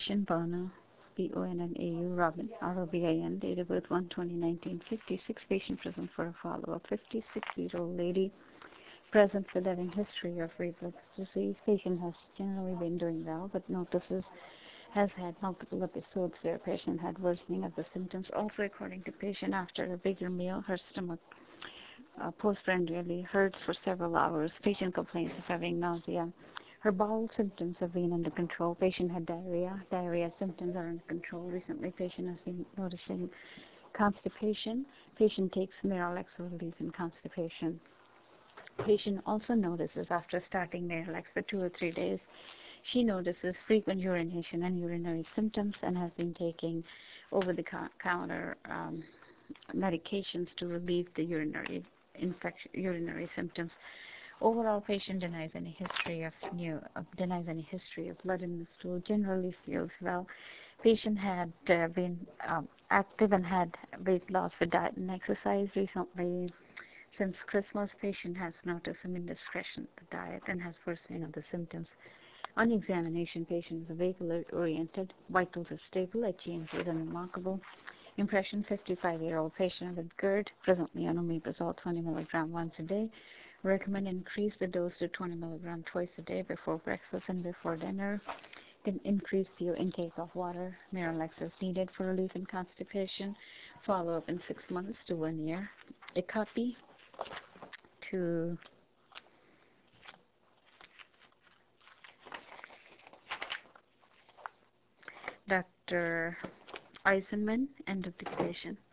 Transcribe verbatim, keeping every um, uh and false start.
Bonau, B O N N A U, Robin, R O B I N, date of birth one twenty nineteen fifty-six, patient present for a follow-up, fifty-six-year-old lady, present with having history of reflux disease. Patient has generally been doing well, but notices has had multiple episodes where patient had worsening of the symptoms. Also, according to patient, after a bigger meal, her stomach uh, postprandially hurts for several hours. Patient complains of having nausea. Her bowel symptoms have been under control. Patient had diarrhea. Diarrhea symptoms are under control. Recently, patient has been noticing constipation. Patient takes Miralax for relief in constipation. Patient also notices after starting Miralax for two or three days, she notices frequent urination and urinary symptoms and has been taking over-the-counter um, medications to relieve the urinary infection, urinary symptoms. Overall, patient denies any history of new, uh, denies any history of blood in the stool. Generally feels well. Patient had uh, been um, active and had weight loss with diet and exercise recently. Since Christmas, patient has noticed some indiscretion with the diet and has worsening of the symptoms. On examination, patient is vehicle-oriented. Vitals are stable. H E M G is unremarkable. Impression: fifty-five-year-old patient with GERD, presently on omeprazole twenty milligram once a day. Recommend increase the dose to twenty milligram twice a day before breakfast and before dinner. Then increase the intake of water. Miralax is needed for relief in constipation. Follow up in six months to one year. A copy to Doctor Eisenman, end of dictation.